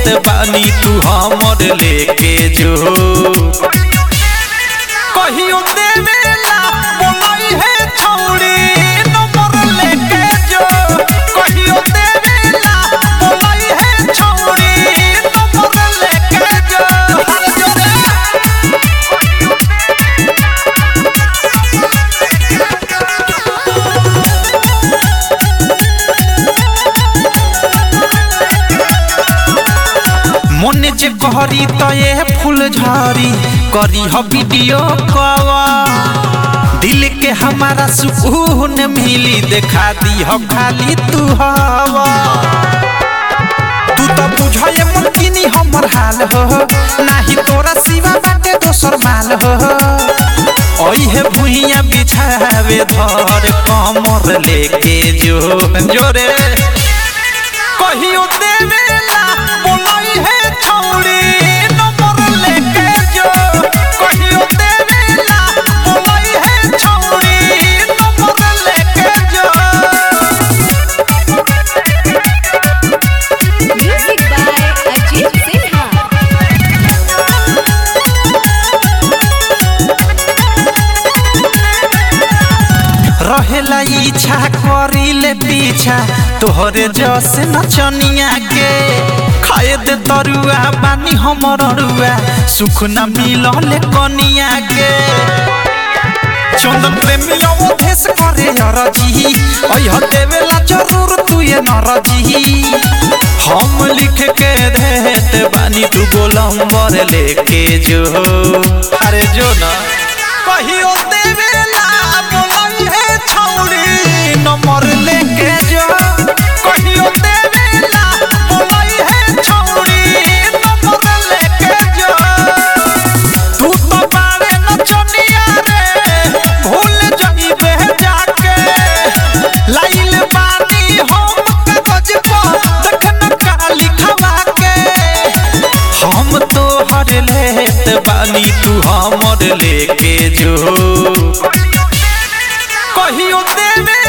बानी तू हमर लेके जो कहियो देवेला बोलाई है छौड़ी नंबर लेके जो कहियो देवेला बोलाई है छौड़ी नंबर लेके जो मोने जे कहरी तो ये फूल झारी करी हो वीडियो कॉल दिल के हमारा सुकून मिली देखा दी हो खाली तू हवा तू तो बुझे मुमकिनी हमर हाल हो नाही तोरा सिवा बाटे दोसर माल हो ओई है भुइया बिछावे धर कमर लेके जो जोरे कहियो देवेला बोलाई है छौड़ी नंबर लेके जो कहियो देवेला बोलाई है छौड़ी नंबर लेके जो म्यूजिक बाय अजीत सिन्हा रहेला इच्छा करिले पीछा तोहरे जस नचनिया के खाए दे तरुआ बानी हमर रुआ सुख न मिलले कनिया के चंदन प्रेमिया वो भेस करे अरजी ओह देवेला जरूर तू ये नरजी हम लिख के देत बानी तू गोलंबर लेके जो अरे जो ना कहियो देवेला बोलाई है छौड़ी नंबर लेके जो कहियो देवेला बोलाई है छौड़ी नंबर लेके जो तू तो बारे नचनिया रे भूल जाइबे जाके लाइल बानी हम कागज पर देखन का लिखवा के हम तो हर लेत बानी तू हमर लेके जो कहियो देवे